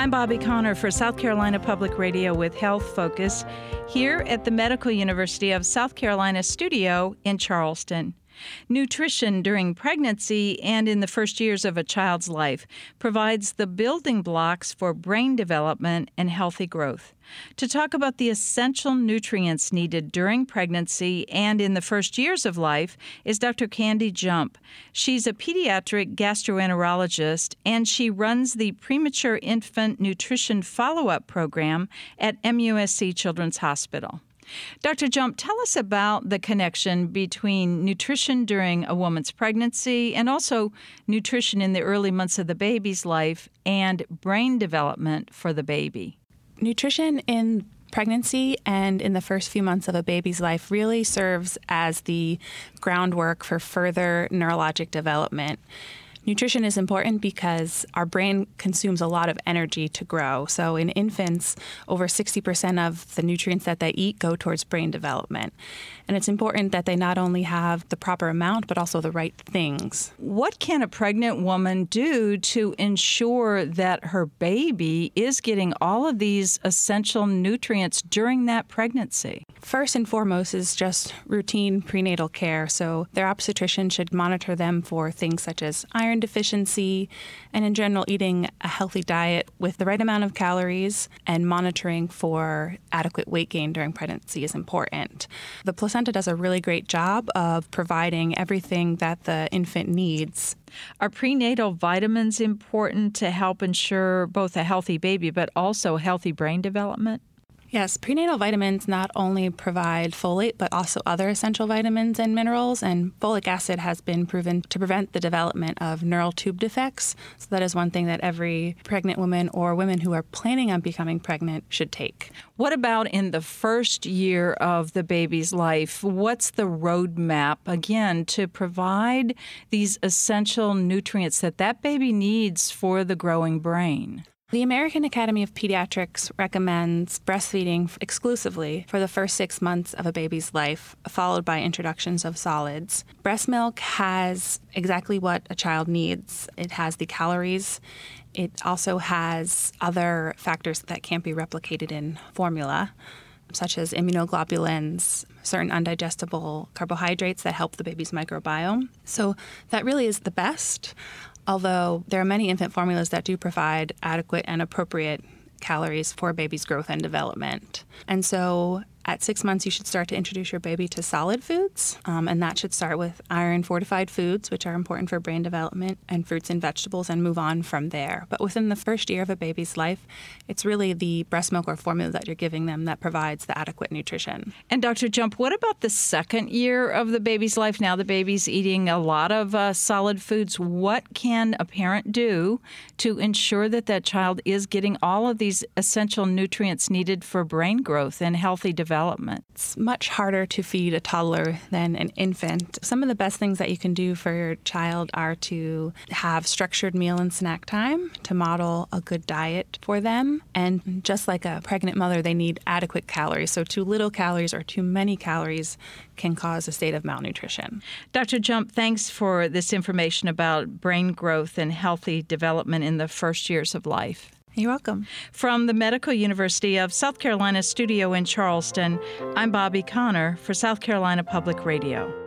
I'm Bobby Connor for South Carolina Public Radio with Health Focus here at the Medical University of South Carolina studio in Charleston. Nutrition during pregnancy and in the first years of a child's life provides the building blocks for brain development and healthy growth. To talk about the essential nutrients needed during pregnancy and in the first years of life is Dr. Candy Jump. She's a pediatric gastroenterologist, and she runs the Premature Infant Nutrition Follow-Up Program at MUSC Children's Hospital. Dr. Jump, tell us about the connection between nutrition during a woman's pregnancy and also nutrition in the early months of the baby's life and brain development for the baby. Nutrition in pregnancy and in the first few months of a baby's life really serves as the groundwork for further neurologic development. Nutrition is important because our brain consumes a lot of energy to grow. So in infants, over 60% of the nutrients that they eat go towards brain development. And it's important that they not only have the proper amount, but also the right things. What can a pregnant woman do to ensure that her baby is getting all of these essential nutrients during that pregnancy? First and foremost is just routine prenatal care. So their obstetrician should monitor them for things such as iron deficiency and in general eating a healthy diet with the right amount of calories, and monitoring for adequate weight gain during pregnancy is important. The placenta does a really great job of providing everything that the infant needs. Are prenatal vitamins important to help ensure both a healthy baby but also healthy brain development? Yes, prenatal vitamins not only provide folate, but also other essential vitamins and minerals, and folic acid has been proven to prevent the development of neural tube defects. So that is one thing that every pregnant woman or women who are planning on becoming pregnant should take. What about in the first year of the baby's life? What's the roadmap, again, to provide these essential nutrients that baby needs for the growing brain? The American Academy of Pediatrics recommends breastfeeding exclusively for the first 6 months of a baby's life, followed by introductions of solids. Breast milk has exactly what a child needs. It has the calories. It also has other factors that can't be replicated in formula, such as immunoglobulins, certain undigestible carbohydrates that help the baby's microbiome. So that really is the best. Although there are many infant formulas that do provide adequate and appropriate calories for a baby's growth and development. And so at 6 months, you should start to introduce your baby to solid foods, and that should start with iron-fortified foods, which are important for brain development, and fruits and vegetables, and move on from there. But within the first year of a baby's life, it's really the breast milk or formula that you're giving them that provides the adequate nutrition. And Dr. Jump, what about the second year of the baby's life? Now the baby's eating a lot of solid foods. What can a parent do to ensure that child is getting all of these essential nutrients needed for brain growth and healthy development? It's much harder to feed a toddler than an infant. Some of the best things that you can do for your child are to have structured meal and snack time, to model a good diet for them. And just like a pregnant mother, they need adequate calories. So too little calories or too many calories can cause a state of malnutrition. Dr. Jump, thanks for this information about brain growth and healthy development in the first years of life. You're welcome. From the Medical University of South Carolina studio in Charleston, I'm Bobby Connor for South Carolina Public Radio.